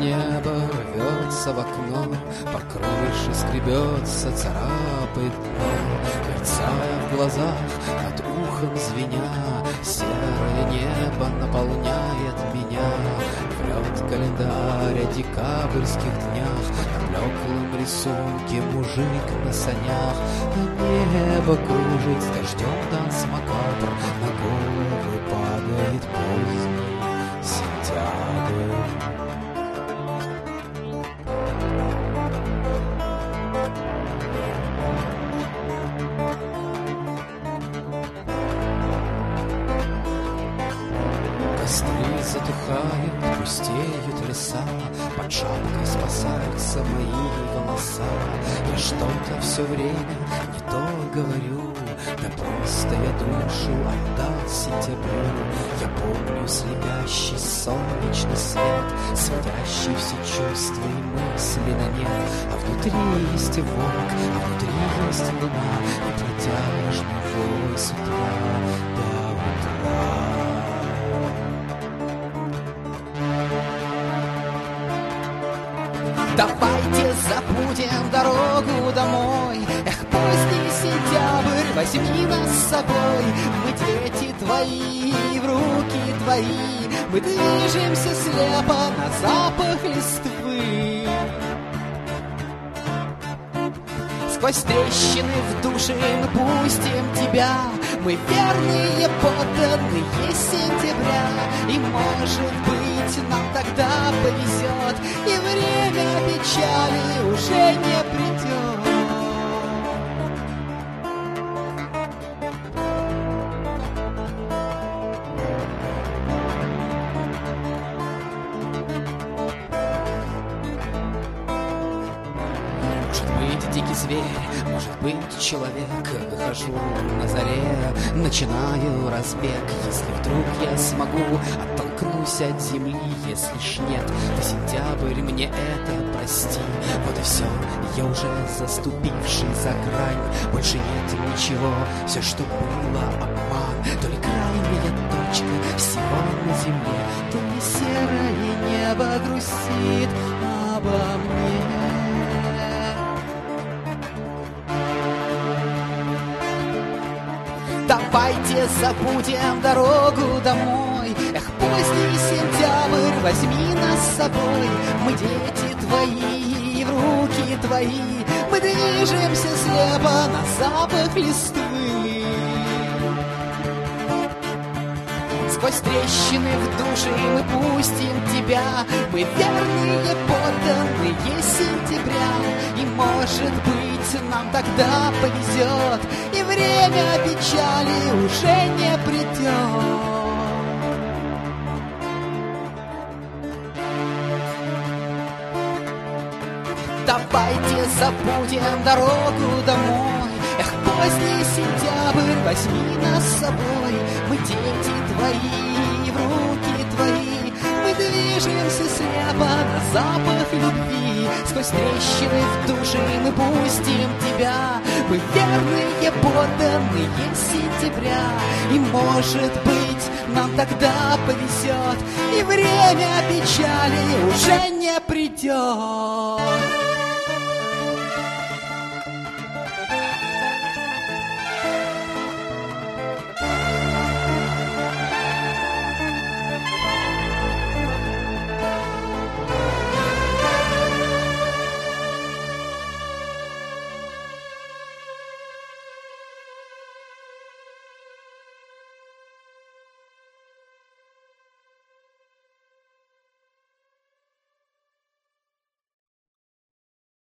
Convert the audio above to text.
небо рвется в окно, по крыше скребется, царапает дно, мерцая в глазах, над ухом звеня, серое небо наполняет меня. Врет календарь о декабрьских днях, на блеклом рисунке мужик на санях, а небо кружит, с дождем трансмокатор, на головы падает поздний сентябрь. Костры затухают, пустеют леса, под шапкой спасаются мои волоса. Я что-то все время не то говорю, да просто я душу отдал сентябрю. Я помню слепящий солнечный свет, сводящий все чувства и мысли на нет. А внутри есть и волк, а внутри есть луна, и протяжный вой с утра до утра. Давайте забудем дорогу домой. Эх, поздний сентябрь, возьми нас с собой. Мы дети твои, в руки твои. Мы движемся слепо на запах листвы. Сквозь трещины в душе мы пустим тебя. Мы верные, подданные сентября. И, может быть, нам тогда повезет, и время печали уже не придет. Дикий зверь, может быть, человек. Выхожу на заре, начинаю разбег. Если вдруг я смогу, оттолкнусь от земли. Если ж нет, то сентябрь, мне это прости. Вот и все, я уже заступивший за грань. Больше нет ничего, все, что было, обман. То ли крайняя точка всего на земле, то ли серое небо грустит обо мне. Давайте забудем дорогу домой. Эх, поздний сентябрь, возьми нас с собой. Мы дети твои, в руки твои. Мы движемся слепо на запах листвы. Сквозь трещины в душе мы пустим тебя. Мы верные, подданные сентября. И, может быть, нам тогда повезет, и время печали уже не придет. Давайте забудем дорогу домой. Эх, поздний сентябрь, возьми нас с собой. Мы дети твои, в руки твои. Мы движемся слепо на запах любви. Сквозь трещины в душе мы пустим тебя. Мы верные, подданные сентября. И, может быть, нам тогда повезет, и время печали уже не придет.